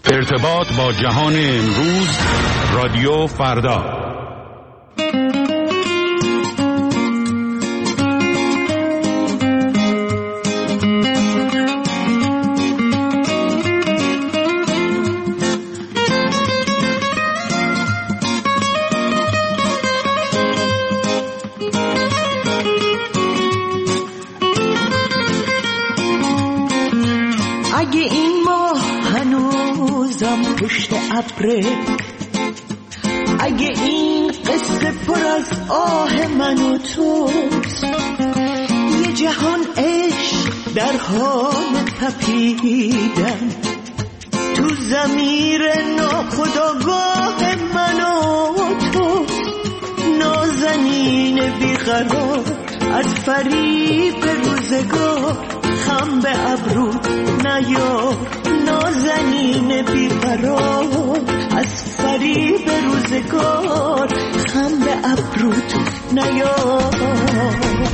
ارتباط با جهان امروز، رادیو فردا. اگه این ماه هنوزم پشت ابره، اگه این قصه پر از آه من و توست، یه جهان عشق در حال تپیدن تو ضمیر ناخودآگاه من و توست. نازنین بیقرار از فریب روزگار، خم به ابرو نیار. نازنین بیقرار از فریب روزگار، خم به ابروت نیار.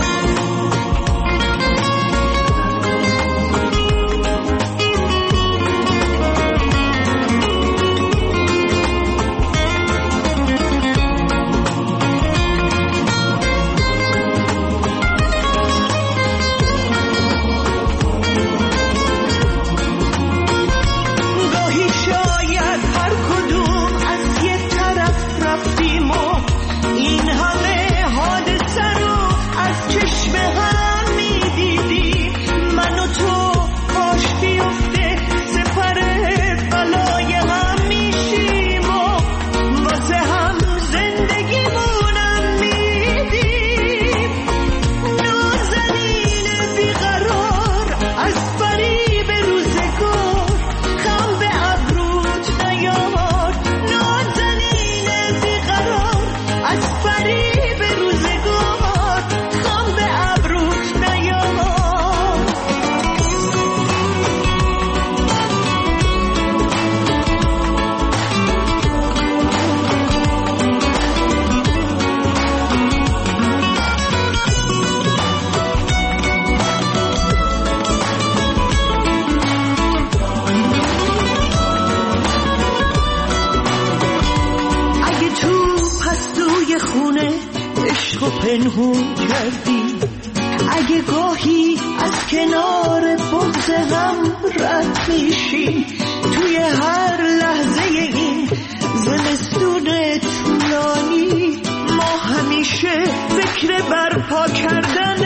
پنهون کردی، اگه گاهی از کنار بغض هم رد میشی، توی هر لحظه این زمستون طولانی ما همیشه فکر برپا کردن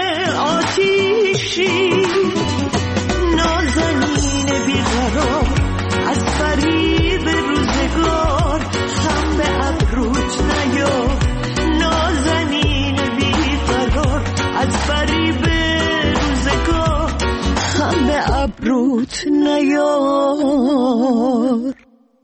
آتیشی. نازنین بیقرار از فریب روزگار، خم به ابروت نیار. نازنین بیقرار از فریب روزگار، خم به ابروت نیار.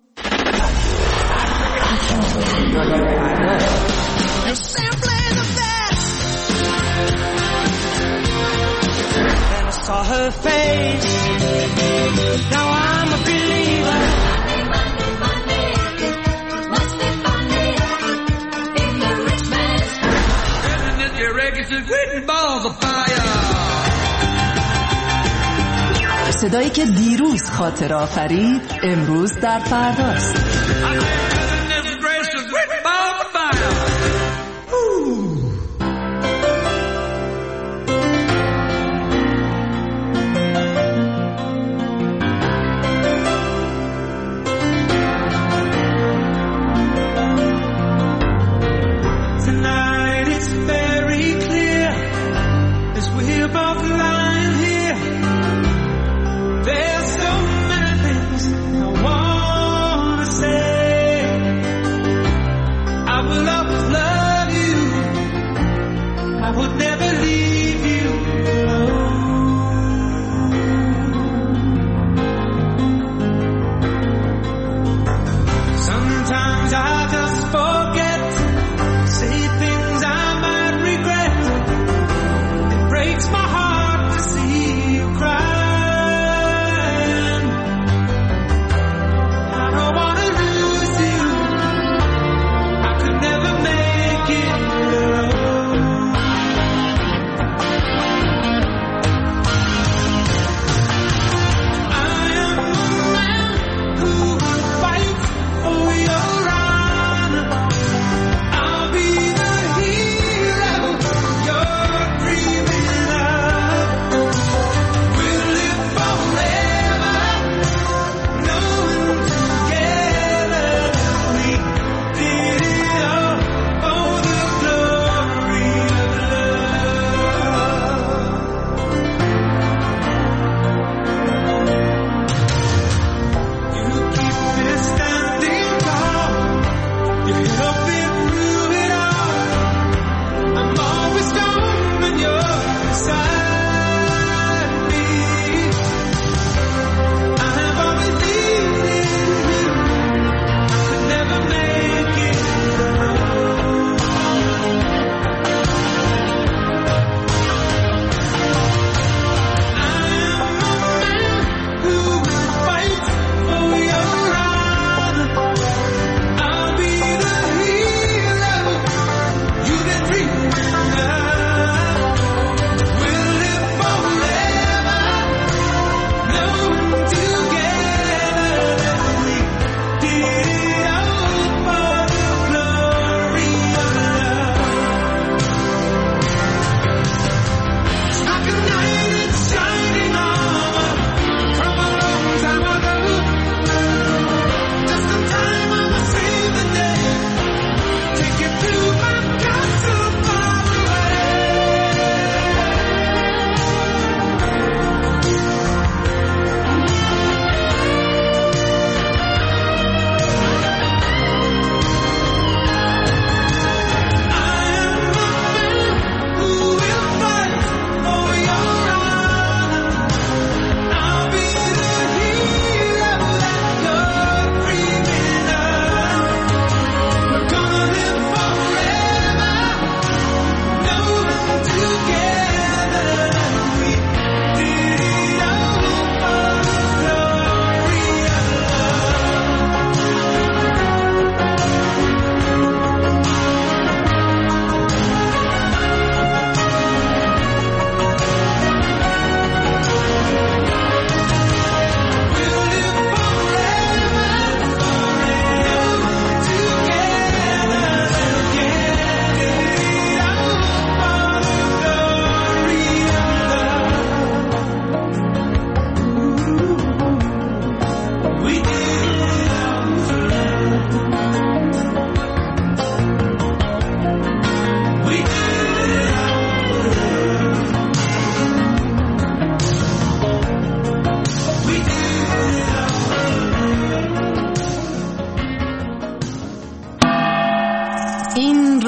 Saw her face, now I'm a believer. Monday, must be funny if the rich man's living in the records and written balls of fire. صدایی که دیروز خاطر آفرید امروز در فرداست. There's so many things I wanna say.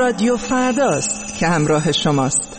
رادیو فرداست که همراه شماست.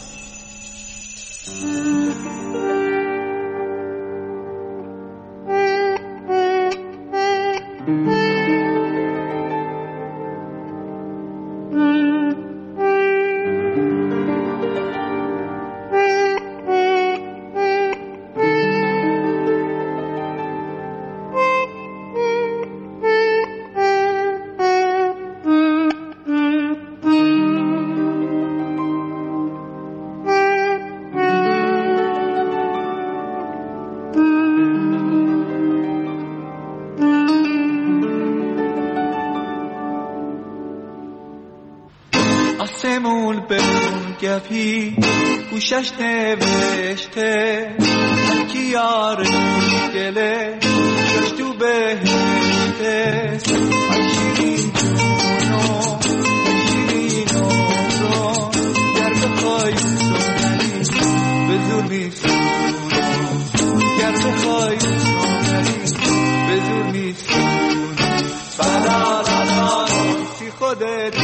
آسمون به اون گپی گوشش نوشته کی یار گله گوشش تو بهشته آی شیرین جونو آی شیرین عمرو گر بخوای سونری به زور میسونو گر بخوای سونری به زور میسونو بلا سی خودت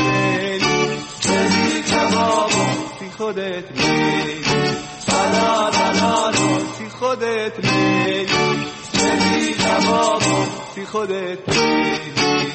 خودت میگی بلا سی خودت میگی چلی کبابو سی خودت میگی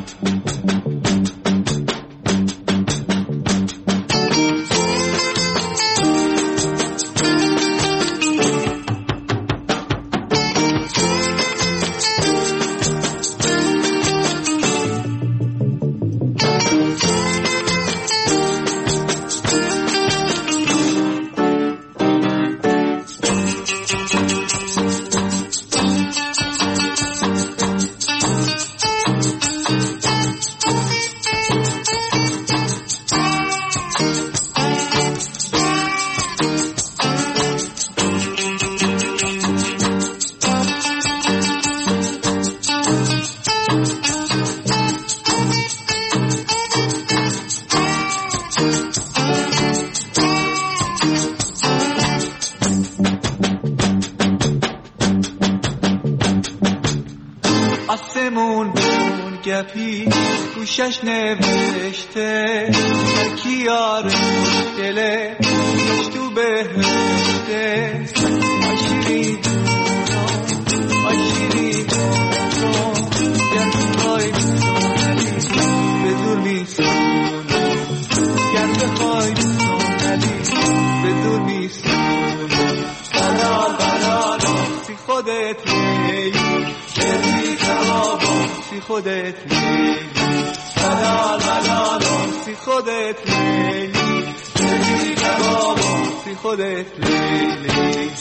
آسمون به اون گپی گوشش نوشته کی یار دله گوش تو بهشته آی شیرین آی شیرین گر بخوای سونری به زور میسونو گر بخوای سونری به زور میسونو بلا سی خودت میگی چلی کبابو سی خودت میگی بلا سی خودت میگی چلی کبابو سی خودت میگی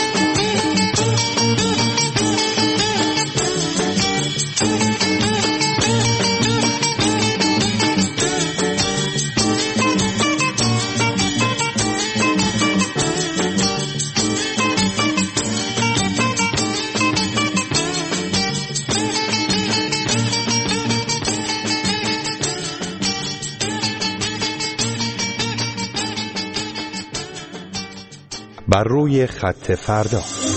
بر روی خط فردا.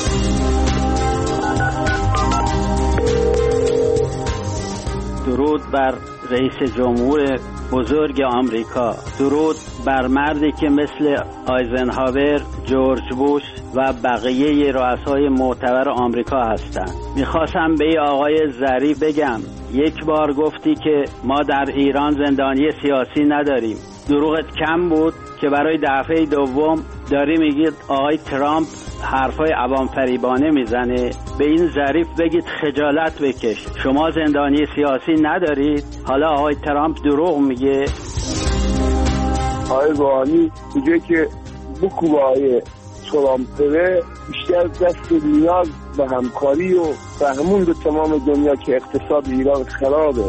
درود بر رئیس جمهور بزرگ آمریکا، درود بر مردی که مثل آیزنهاور، جورج بوش و بقیه رؤسای معتبر آمریکا هستند. میخواستم به آقای ظریف بگم یک بار گفتی که ما در ایران زندانی سیاسی نداریم. دروغت کم بود که برای دفعه دوم داری میگید آقای ترامپ حرفای عوام فریبانه میزنه. به این ظریف بگید خجالت بکش، شما زندانی سیاسی ندارید. حالا آقای ترامپ دروغ میگه. آقای روحانی میگه که بکوب آقای ترامپ بیشتر دست نیاز به همکاری و فهمون به تمام دنیا که اقتصاد ایران خرابه.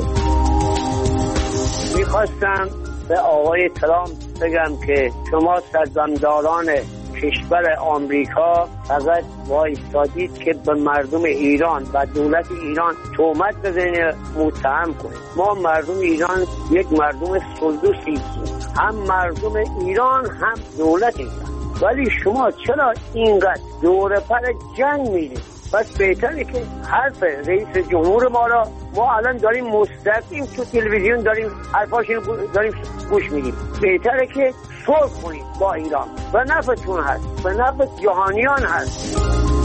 میخواستم به آقای ترامپ بگم که شما سرزمداران کشور آمریکا فقط وایستادید که به مردم ایران و دولت ایران تهمت بزنید، متهم کنید. ما مردم ایران یک مردم سلوسی، هم مردم ایران هم دولت ایران. ولی شما چرا اینقدر دور پر جنگ میرید؟ پس بهتره که حرف رئیس جمهور ما را ما الان داریم مستقیم تو تلویزیون داریم حرفاش داریم گوش میدیم. بهتره که صلح کنیم با ایران، به نفعتون هست، به نفع جهانیان هست.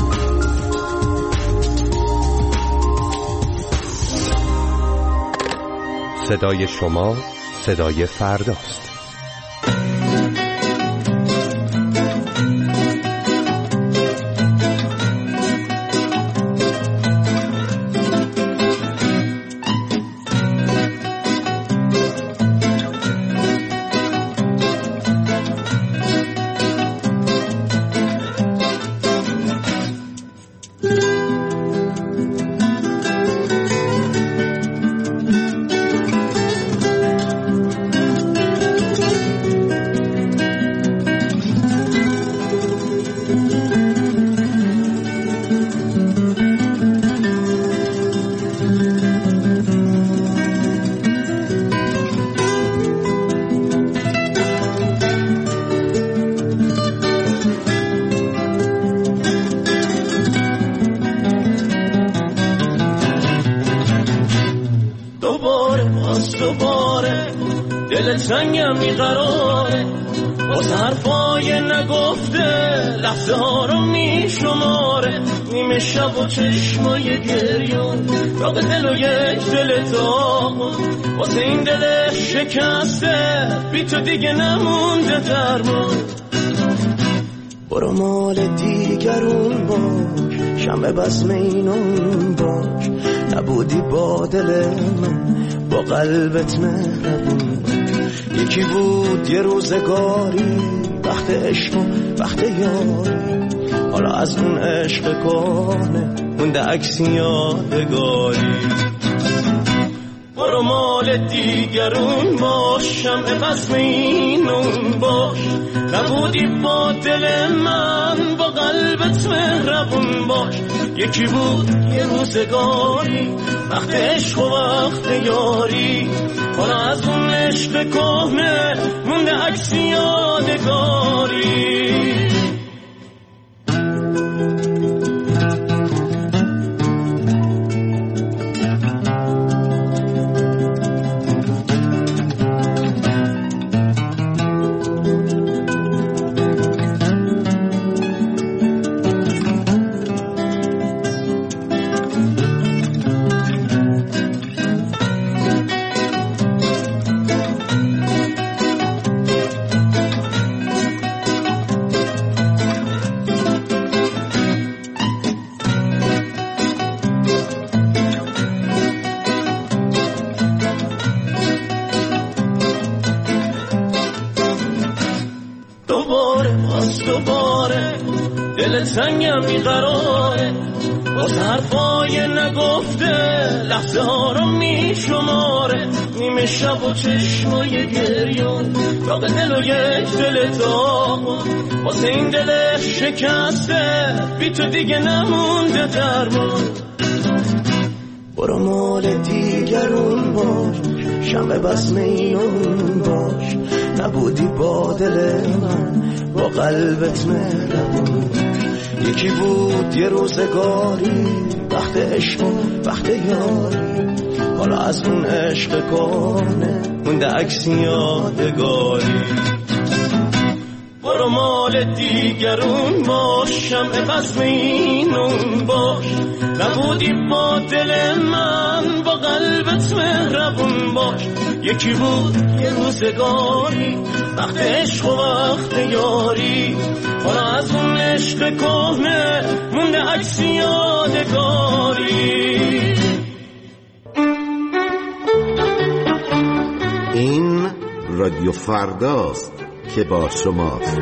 صدای شما صدای فرداست. سنگم میقراره باز حرفای نگفته لحظه ها رو میشماره نیمه شب و چشمای گریون را به دل و یک دل تاقون واسه این دل شکسته بی تو دیگه نمونده درمون. برو مال دیگرون باش شمع بزم اینون باش نبودی با دل من با قلبت مهربون. یکی بود یه روزگاری وقت عشق و وقت یاری حالا از اون عشق کهنه مونده عکس یادگاری. برو مال دیگرون باش شمع بزم اینون باش نبودی با دل من با قلبت مهربون باش. یکی بود یه روزگاری وقت عشق و وقت یاری حالا از اون عشق کهنه مونده عکس یادگاری. سنگم بیقراره باز حرفای نگفته لحظه ها رو میشماره نیمه شب و چشمای گریون را به دل و یک دل تاقون واسه این دل شکسته بی تو دیگه نمونده درمون. برو مال دیگرون باش شمع بزم اینون باش نبودی با دل من با قلبت مهربون. یکی بود یه روزگاری وقت عشق و وقت یاری حالا از اون عشق کهنه مونده عکس یادگاری. برو مال دیگرون باش شمع بزم اینون باش نبودی با دل من با قلبت مهربون باش. یکی بود یه روزگاری وقت عشق و وقت یاری حالا از اون عشق کهنه مونده عکس یادگاری. این رادیو فرداست که با شماست.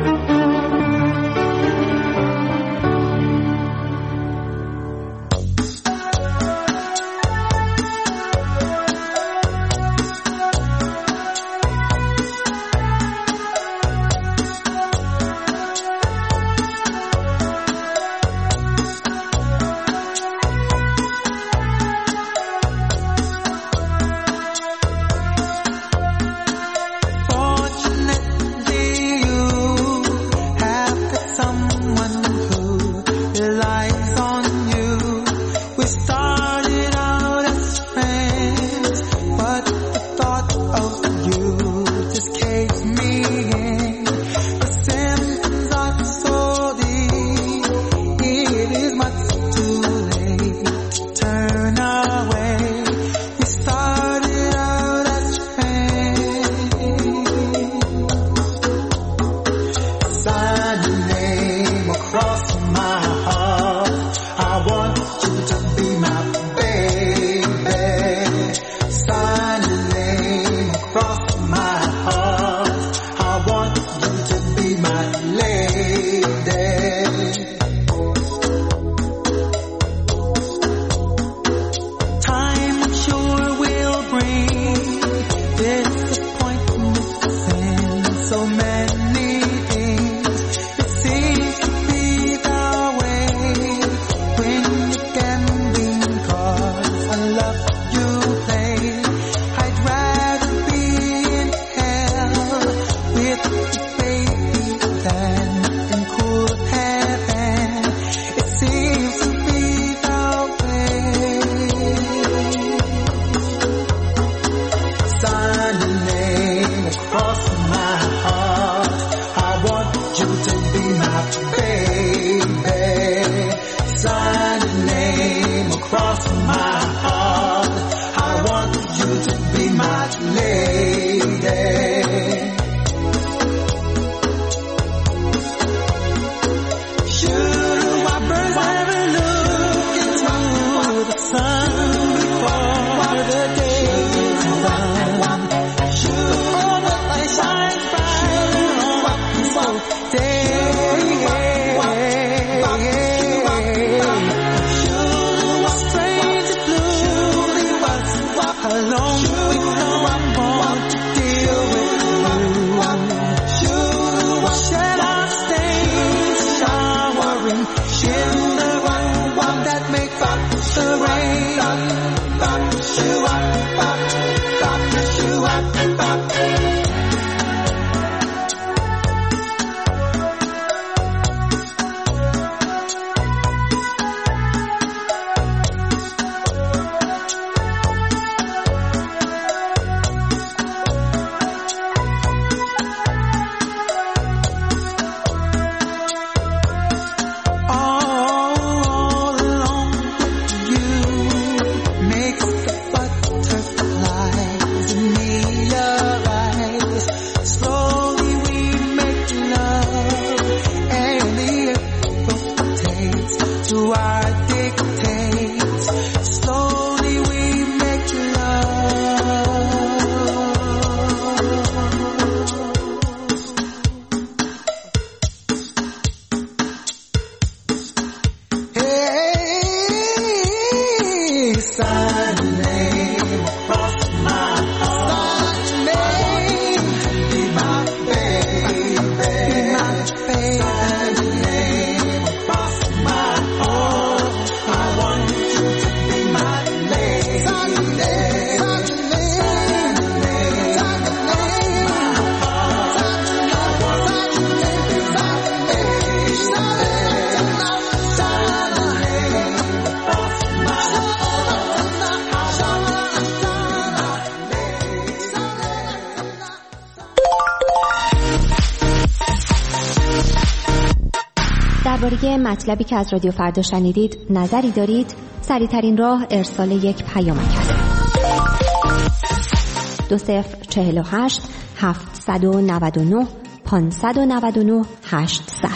knowing how I want to deal with you. Shall I stay showering, shimmering, one that makes up the rain? درباره مطلبی که از رادیو فردا شنیدید نظری دارید؟ سریع‌ترین راه ارسال یک پیامک است. 2048 799 599 800.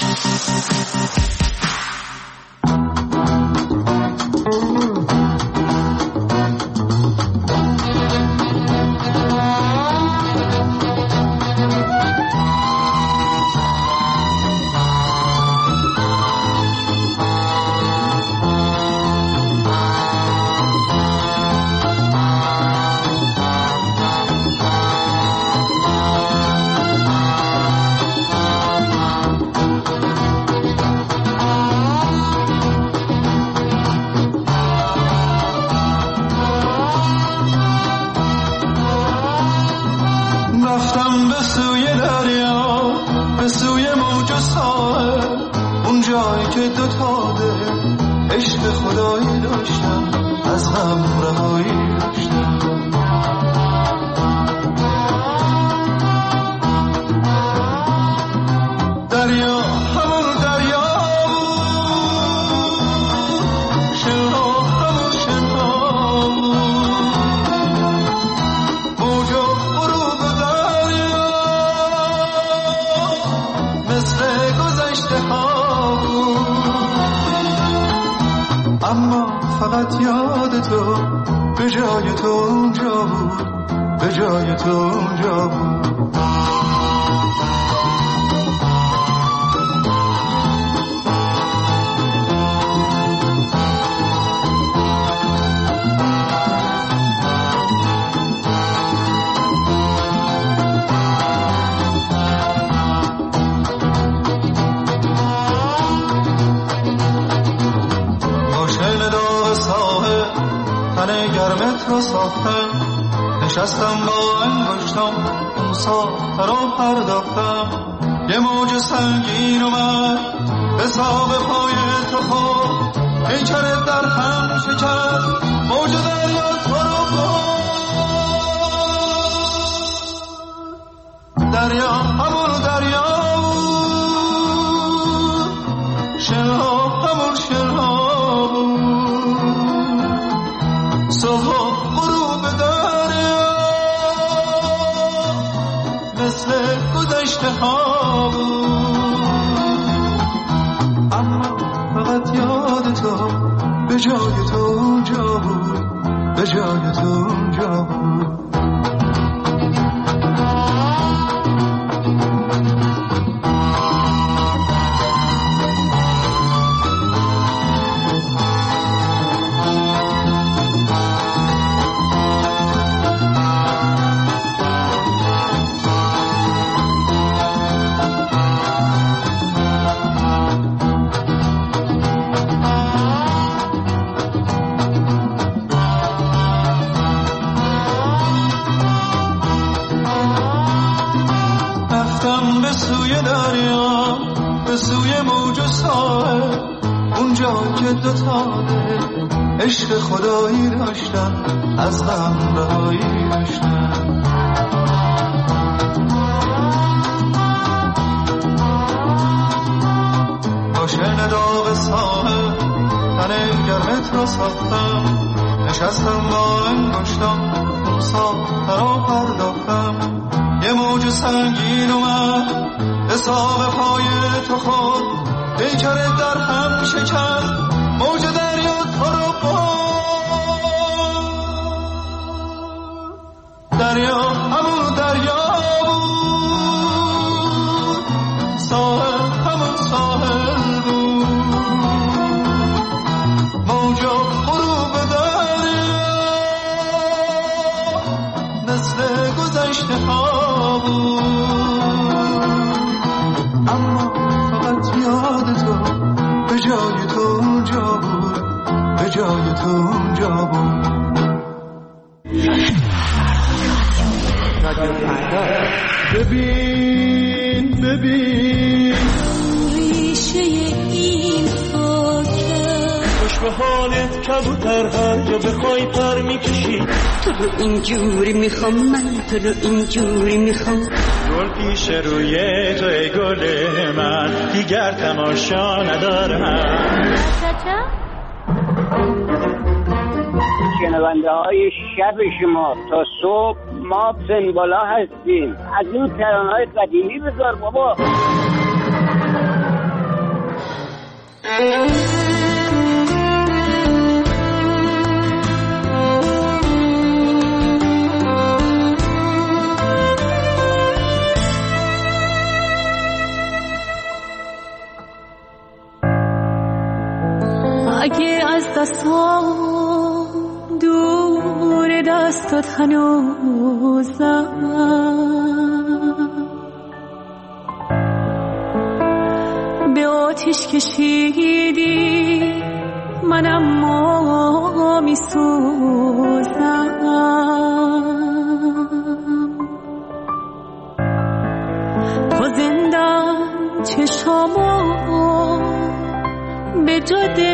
نشستم با انگشتم اون ساخته را پرداختم، یه موج سنگین اومد به ساق پای تو خورد، پیکرت در هم شکست، موج دریا تو رو برد. دریا همون دریا بود، شنها همون شنها بود، صبح غروب دریا مثل گذشته ها بود. اما فقط یاد تو به جای تو اونجا بود، به جای تو اونجا بود. عشق خدایی داشتم، از غم رهایی داشتم. عاشق داغ ساحل تن گرمت را ساختم، نشستم با انگشتم مسافر را پرداختم. یه موج سنگین اومد حساب پای تو خود، پیکرت در هم شکست، موج دریا تو رو دریا همون دریا بود، ساحل همون ساحل بود، موجا غروب دریا مثل گذشته ها بود. اما فقط یاد تو به جای تو اونجا بود، به جای تو اونجا بود. رادیو فردا. ببین ریشه این خاکه، خوش به حالت کبوتر هر جا بخوای پر میکشی. تو رو اینجوری میخوام، من تو رو اینجوری میخوام. گل پیش روی تو ای گل من، دیگر تماشا ندارم. شنونده های شب شما تا صبح ما پنبالا هستیم. از اون ترانه‌های قدیمی بذار بابا. اگه از دستام دور دستات هنوزم، به آتیش کشیدی من اما میسوزم. تو زندم چشامو به جاده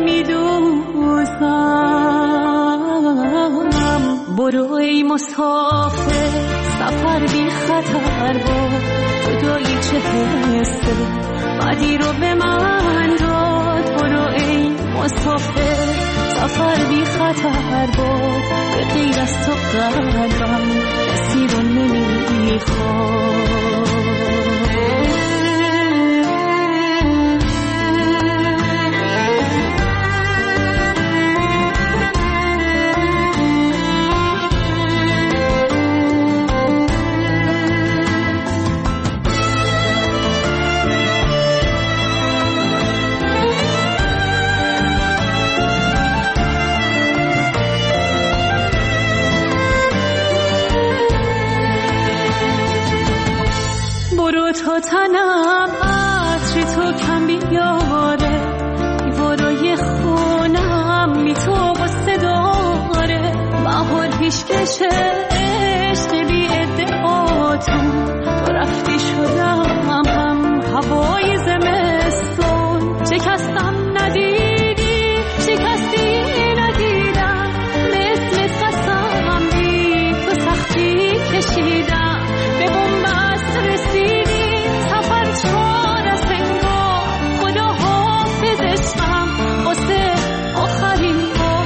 میدوزم. برو ای مسافر سفر بی خطر با، جدایی چه حسه بدی رو به من داد. برو ای مسافر سفر بی خطر با، به غیر از تو قلبم کسی رو نمیخواد. تا تنم عطر تو کم بیاره، دیوارای خونم بی تو غصه داره. بهار پیشکشه عشق بی ادعاتون، تو رفتی شدم هم هوای زمستون. شکستم ندیدی، شکستی ندیدم، مثل قسم بی تو سختی کشیدم. به بنبست رسیدی چار از انگار، خدا حافظشم واسه آخرین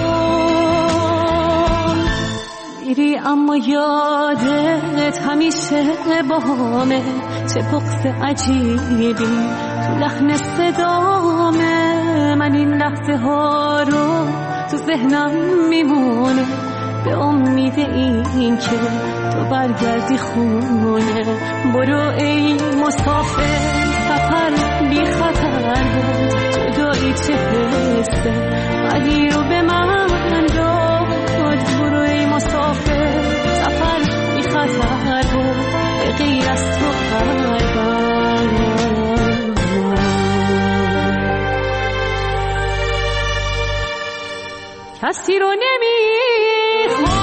بار. میری اما یادت همیشه باهامه، چه بغض عجیبی تو لحن صدامه. من این لحظه ها رو تو ذهنم میمونه، به امید این که تو برگردی خونه. برو ای مسافر سفر بی خطر بود، جدایی چه حسه بدی رو به من داد. برو ای مسافر سفر بی خطر بود، به غیر از تو قلبم کسی رو نمیخوام.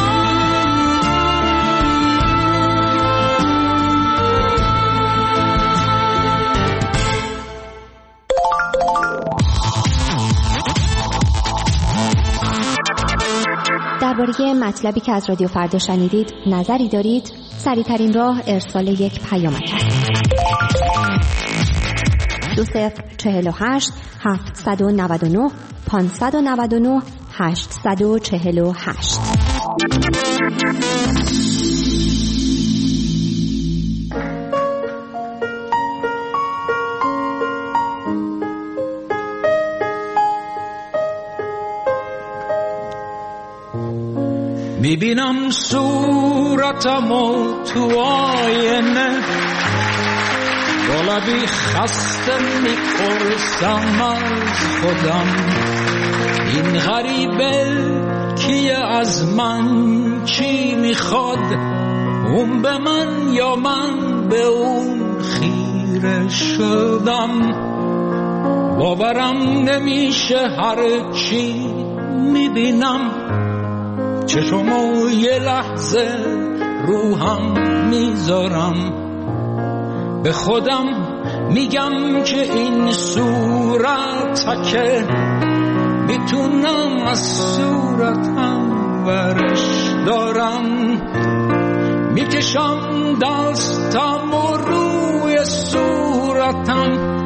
درباره مطلبی که از رادیو فردا شنیدید نظری دارید؟ سریع‌ترین راه ارسال یک پیامک است. 2048 799 599 848. میبینم صورتمو تو آینه، با لبی خسته میپرسم از خودم این غریبه کیه، از من چی میخواد، اون به من یا من به اون خیره شدم. باورم نمیشه هر چی میبینم، چشمو یه لحظه روحم میذارم، به خودم میگم که این صورت که میتونم از صورتم ورش دارم. میکشم دستم و روی صورتم،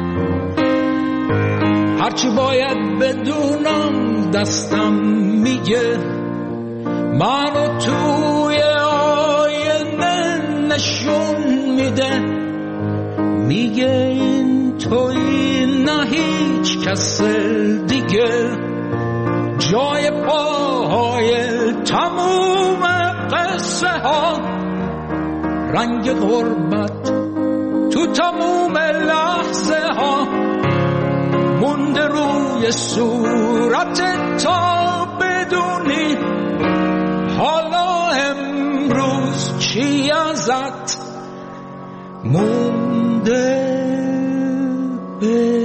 هرچی باید بدونم دستم میگه، منو توی آینه نشون میده، میگه این توی نه هیچ کس دیگه، جای پاهای تموم قصه ها، رنگ غربت تو تموم لحظه ها، مونده روی صورت تا بدونی حالا امروز چی ازت مونده به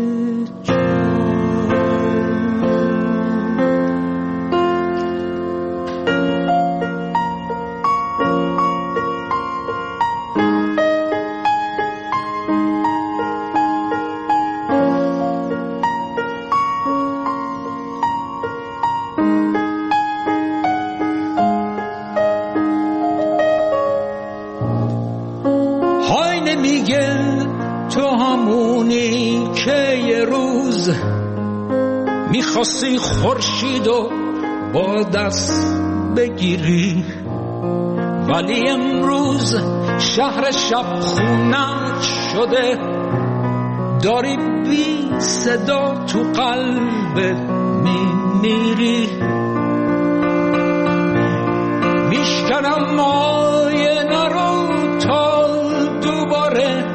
میخواستی خورشیدو با دست بگیری، ولی امروز شهر شب خونت شده، داری بی صدا تو قلبت میمیری. میشکنم آینه رو تا دوباره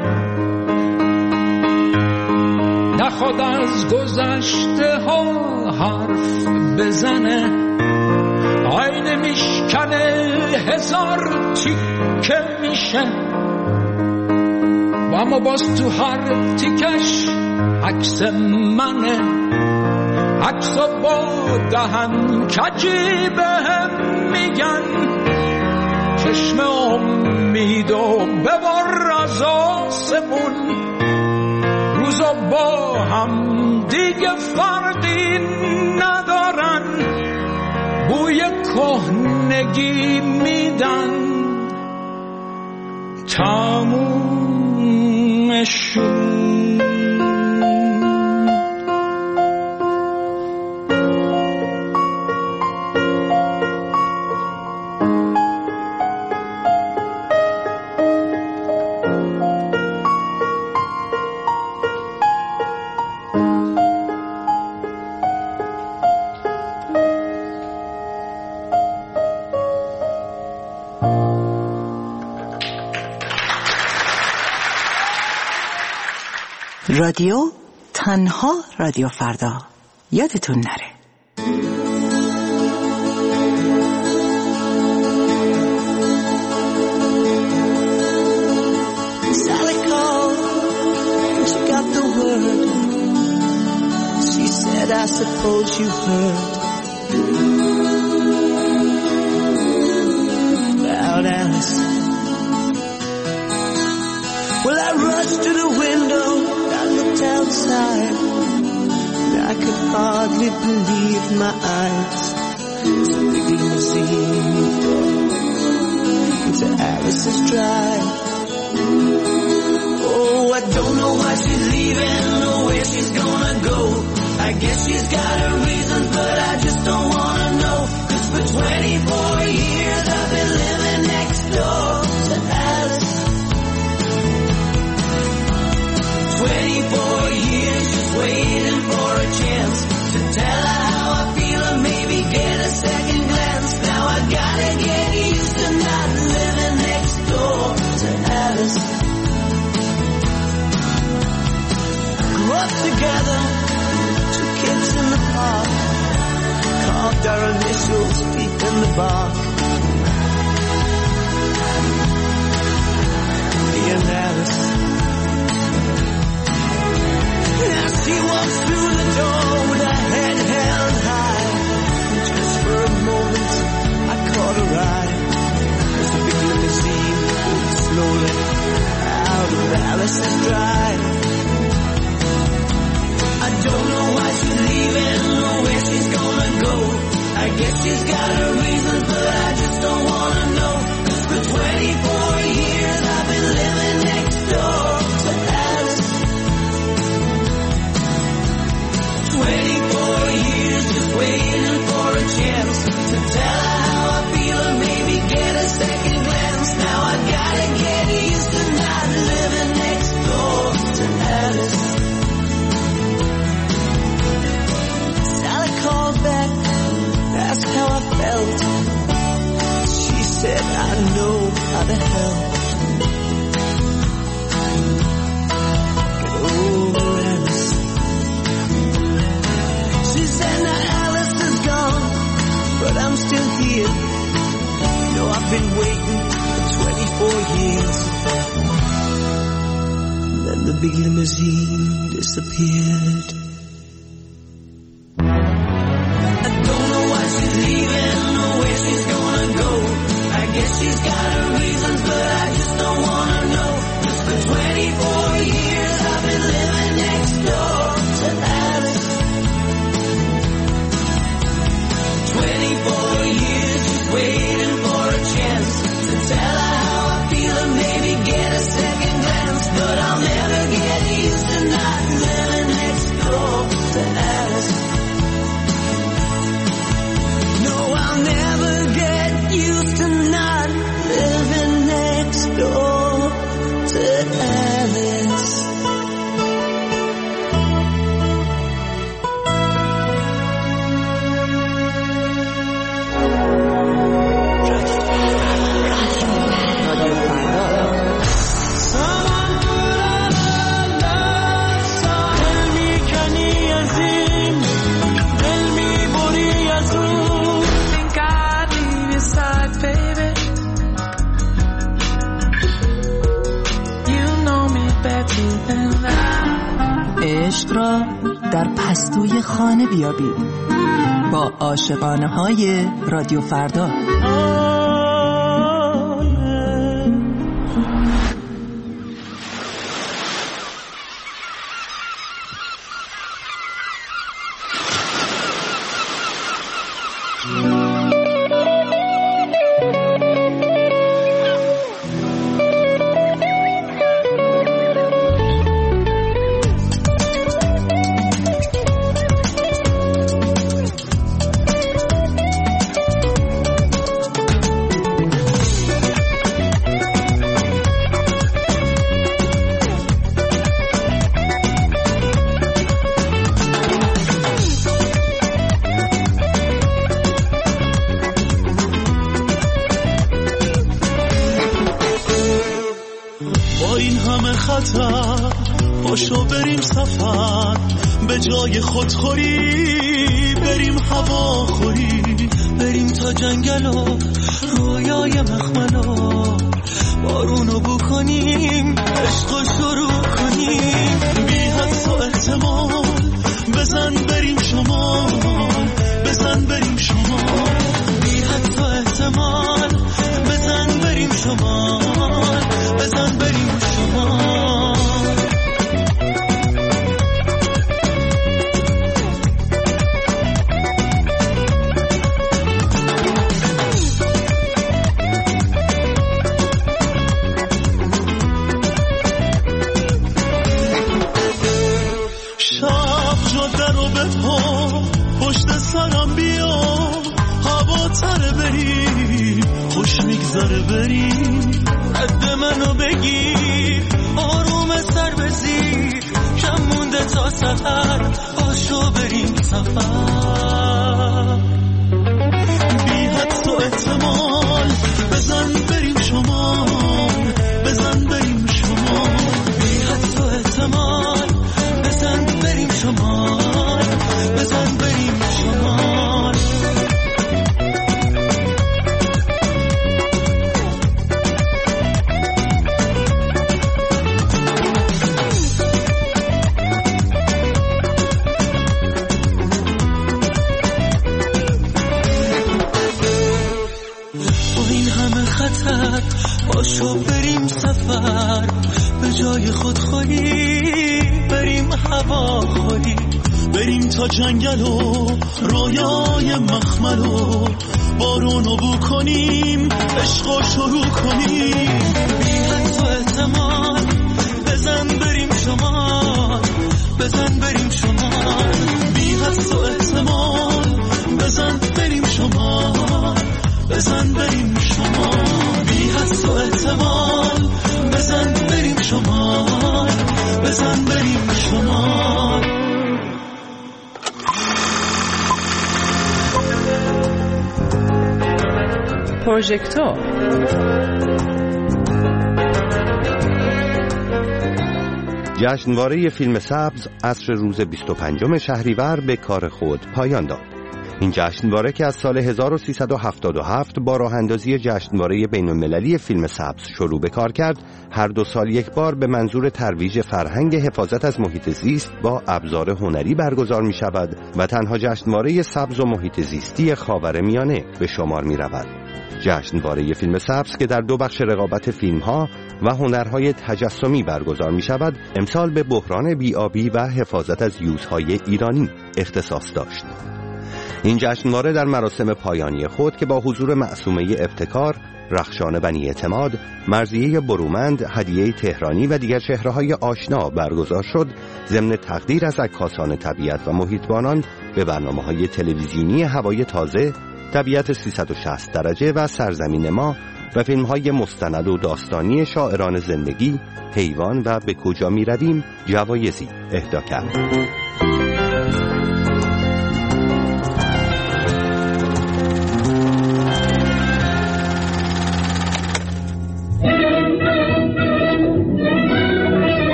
نخواد از گذشته ها حرف بزنه، آینه میشکنه هزار تیکه میشه، و اما باز تو هر تیکش عکس منه، عکسا با دهن کجی بهم میگن، چشم امیدو ببر از آسمون، روزا با هم دیگه فرقی ندارن، بوی کهنگی میدن تمومشون. رادیو تنها رادیو فردا، یادتون نره. Sally called, she got the word. She said, I suppose you heard about Alice. Well, I rushed to the window, I looked outside, and I could hardly believe my eyes. It's a big Alice is dry. Oh, I don't know why she's leaving or where she's gonna go. I guess she's got her reasons, but I just don't wanna know. 'Cause for 24 years I've been living next door to Alice. 24 years just waiting for a chance to tell her how I feel and maybe get a second glance. Now I gotta get used to not living next door to Alice. Grew up together, 2 kids in the park, carved our initials deep in the bark. Me and Alice. As she walks through the door with her head held high, just for a moment I caught her eye. As the big limousine moved slowly out of Alice's drive. I don't know why she's leaving or where she's gonna go. I guess she's got her reasons, but I just don't wanna know. 'Cause for 24 years I've been living next door to Alice. 24 years just waiting for a chance to tell her how I feel and maybe get a second glance. Now I gotta get used to not living next door to Alice. Sally called back, asked how I felt. She said I know how to help. Get over Alice. She said now Alice is gone, but I'm still here. You know I've been waiting for 24 years. And then the big limousine disappeared. I don't know why she's leaving or where she's gonna go. I guess she's got her reasons, but I just don't wanna know. 'Cause for 24 years I've been living next door to Alice. 24 years just waiting for a chance to tell her how I feel and maybe get a second glance. But I'll never get used to not living next door to Alice. No, I'll never get used to not living next door to Alice. عشق را در پستوی خانه بیابید با عاشقانه های رادیو فردا. پاشو بریم سفر به جای خودخوری، بریم هواخوری، بریم تا جنگل و رویای مخملا، بارونو بو کنیم، عشقو شروع کنیم، بی حدس و احتمال بزن بریم شمال، بزن بریم شمال، بی حدس و احتمال بزن بریم شمال، بزن بریم شمال. بریم، خوش میگذره بریم، قد منو بگیر، آروم سر بزیر، کم مونده تا سفر، پاشو بریم سفر. بی حدس و احتمال بزن بریم شمال، بزن بریم شمال، بی حدس و احتمال بزن بریم شمال، بزن بریم شمال. پاشو بریم سفر، به جای خودخوری بریم هواخوری، بریم تا جنگل و رویای مخمل و بارونو بو کنیم، عشقو شروع کنیم. بی حدس و احتمال بزن بریم شمال، بزن بریم شمال، بی حدس و احتمال بزن بریم شمال، بزن بریم شمال، بی حدس و احتمال بزن بریم شمال، بزن بریم شمال. پروژکتور جشنواره فیلم سبز عصر روز 25 شهریور به کار خود پایان داد. این جشنواره که از سال 1377 با راه اندازی جشنواره بین‌المللی فیلم سبز شروع به کار کرد، هر 2 سال یک بار به منظور ترویج فرهنگ حفاظت از محیط زیست با ابزار هنری برگزار می شود و تنها جشنواره سبز و محیط زیستی خاورمیانه به شمار می رود. جشنواره فیلم سبز که در 2 بخش رقابت فیلم‌ها و هنرهای تجسمی برگزار می شود، امسال به بحران بی‌آبی و حفاظت از یوزهای ایرانی اختصاص داشت. این جشنواره در مراسم پایانی خود که با حضور معصومه ابتکار، رخشان بنی اعتماد، مرضیه برومند، هدیه تهرانی و دیگر چهره‌های آشنا برگزار شد، ضمن تقدیر از عکاسان طبیعت و محیطبانان به برنامه‌های تلویزیونی هوای تازه، طبیعت 360 درجه و سرزمین ما و فیلم‌های مستند و داستانی شاعران زندگی، حیوان و به کجا می‌رویم جوایزی اهدا کرد.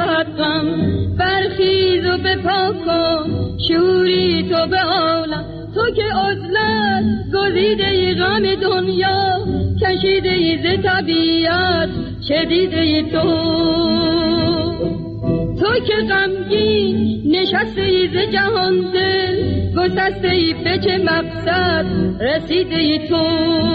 برخیز و به پاکن شوری تو به عالم تو که عزلت گزیده ای غم دنیا کشیده ای ز طبیعت شدیده ای تو که غمگین نشسته ای ز جهان دل گسسته ای به چه مقصد رسیده ای تو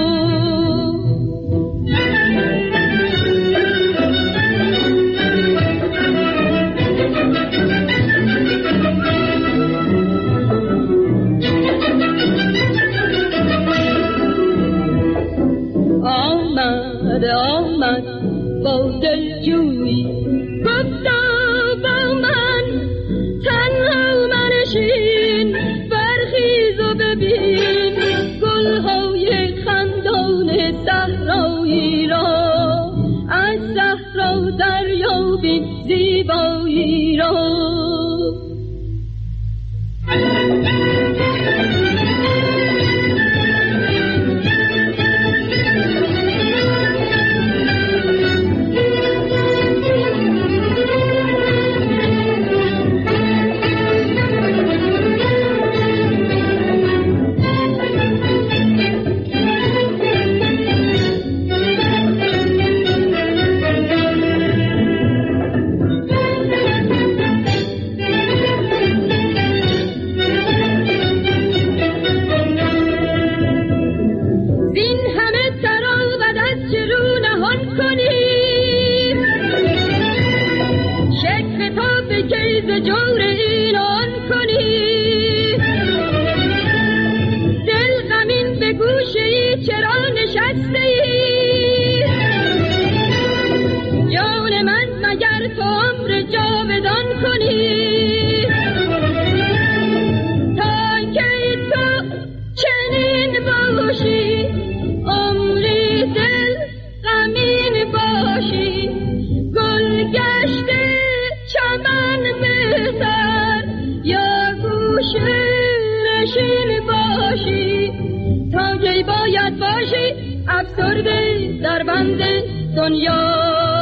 آمد با دلجویی گفتا با من تنها منشین برخیز و ببین گلهای خندان صحرایی را از صحرا دریابی زیبایی را در بند دنیا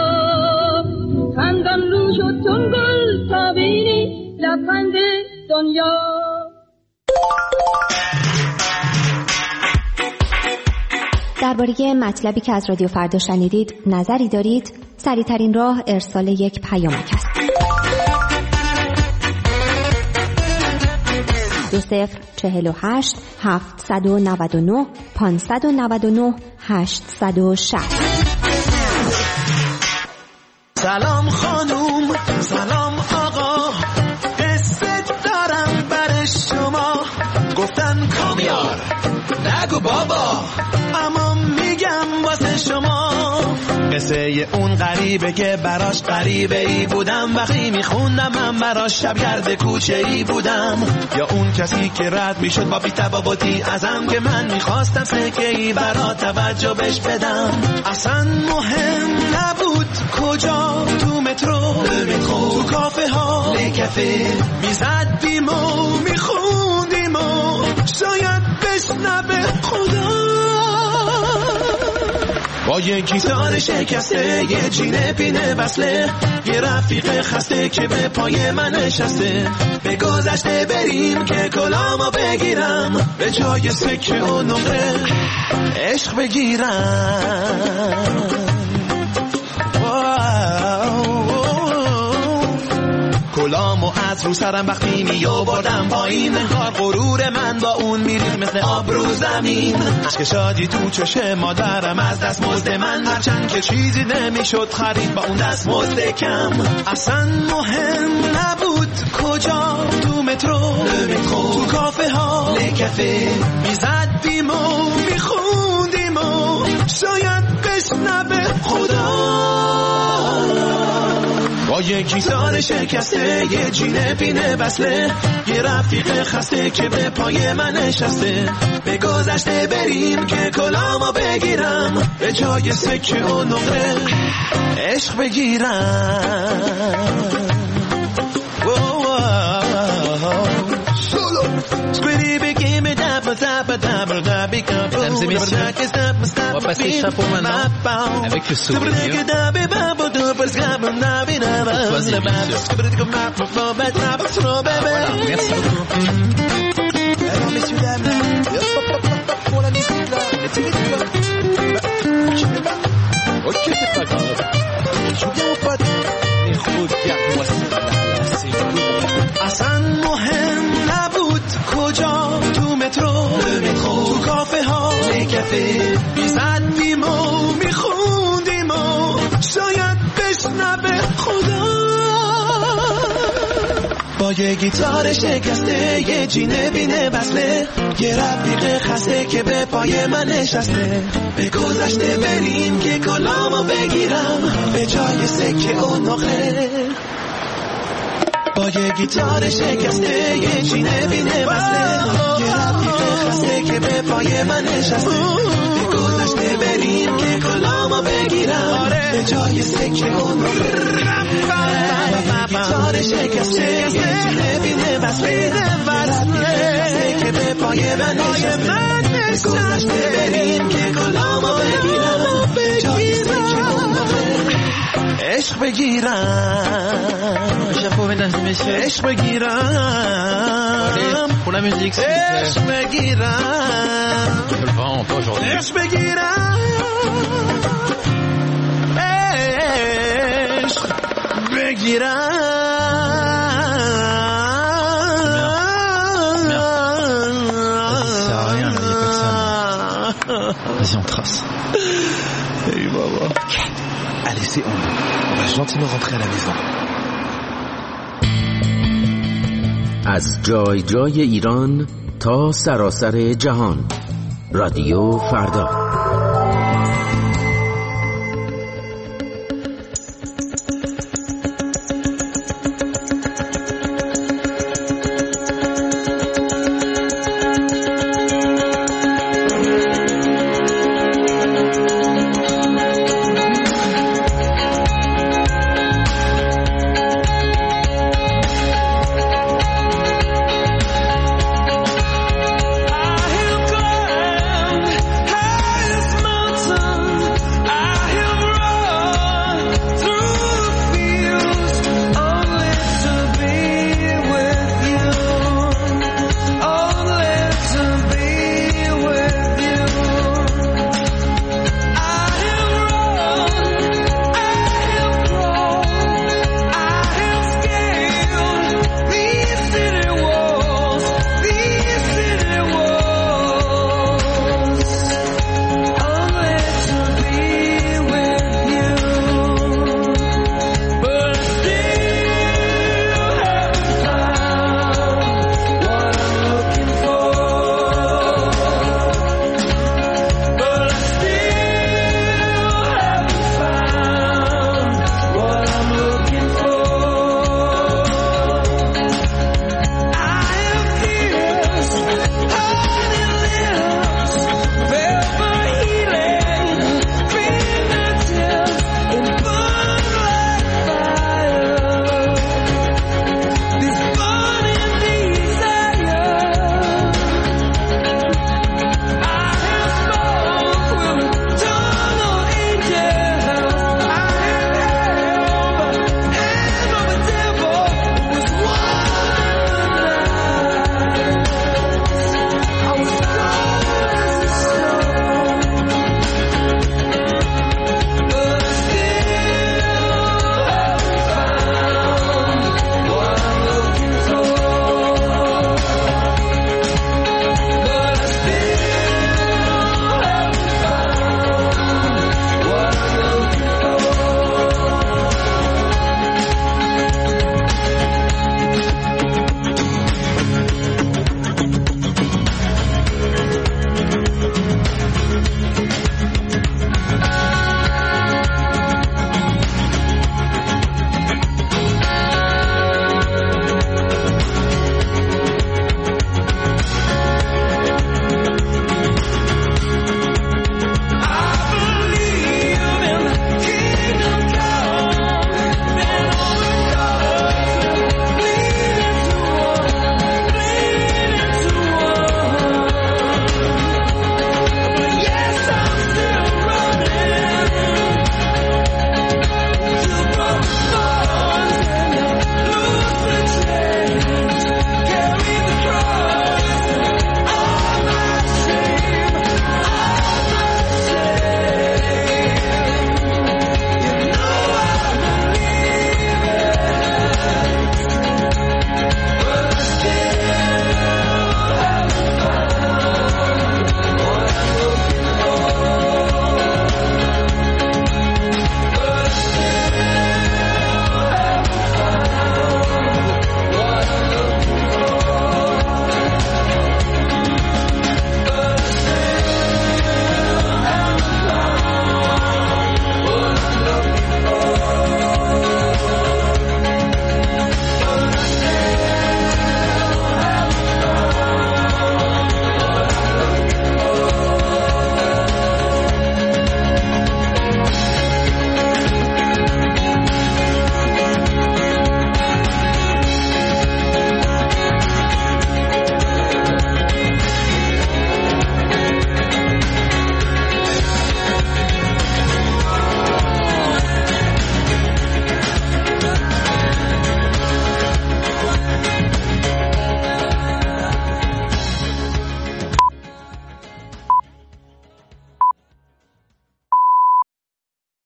خندان رو شد چون گل تا بینی لبخند دنیا درباره مطلبی که از رادیو فردا شنیدید نظری دارید؟ سریع‌ترین راه ارسال یک پیامک است. 2048 799 599 860. سلام خانوم، سلام آقا، قصه دارم برای شما. گفتن کامیار نگو بابا، اما میگم واسه شما. قصه اون غریبه که براش غریبه ای بودم، وقتی میخوندم من براش شبگرد کوچه ای بودم. یا اون کسی که رد میشد با بی‌تفاوتی ازم، که من میخواستم سکه ای برا توجه بهش بدم. اصلا مهم نبود کجا، تو مترو، تو کافه ها، کافه میزدیم و میخوندیم و شاید بشنبه خدا. با یه گیتار شکسته، یه جینه پینه وصله، یه رفیق خسته که به پای من نشسته. به گذشته بریم که کلامو بگیرم، به جای سکه و نقره عشق بگیرم. کلامو از رو سرم وقتی میآوردم پایین، انگار غرور من با اون میریخت مثل آب رو زمین. عشق شادی تو چشم مادرم از دست مزد من، هرچند که چیزی نمیشد خرید با اون دست مزد کم. اصلا مهم نبود کجا، تو مترو، تو کافه ها، کافه میزدیم و میخوندیم و شاید بشنبه خدا. با یه گیتار شکسته، یه جینه پینه وصله، یه رفیق خسته که به پای من نشسته. به گذشته بریم که کلامو بگیرم، به جای سکه و نقره عشق بگیرم. On va passer le chapeau maintenant avec le souvenir. Voilà, merci beaucoup. tu l'aimes. Et hop, pour la musique là, on est timide là. Ok, c'est pas grave. Joue bien mon pote. Mais regarde-moi ça là, c'est beau. اصلا مهم نبود کجا، تو مترو، تو کافه ها، کافه میزدیم و میخوندیم و شاید بشنوه خدا. با یه گیتار شکسته، یه جینه بینه بسته، یه رفیق خسته که به پای من نشسته. به گذشته بریم که کلامو بگیرم به جای سکه و نقره. با یه گیتار شکسته، یه چینه بینه بسته، یه رفیق خسته که به پای من نشسته. به گذشته بریم که کلامو بگیرم به جای سکه و نقره. گیتار شکسته، یه چینه بینه بسته، یه رفیق خسته که به پای من نشسته. به گذشته بریم که کلامو بگیرم به جای سکه و نقره. عشق بگیرم، chapeau mesdames et messieurs. عشق بگیرم، pour la musique s'il vous plaît. عشق بگیرم، Je le vends pas aujourd'hui. عشق بگیرم، عشق Ça sert à rien, là, y a personne. Vas-y, on trace. Hey, baba. Allez, c'est on va gentiment rentrer à la maison. از جای جای ایران تا سراسر جهان، رادیو فردا.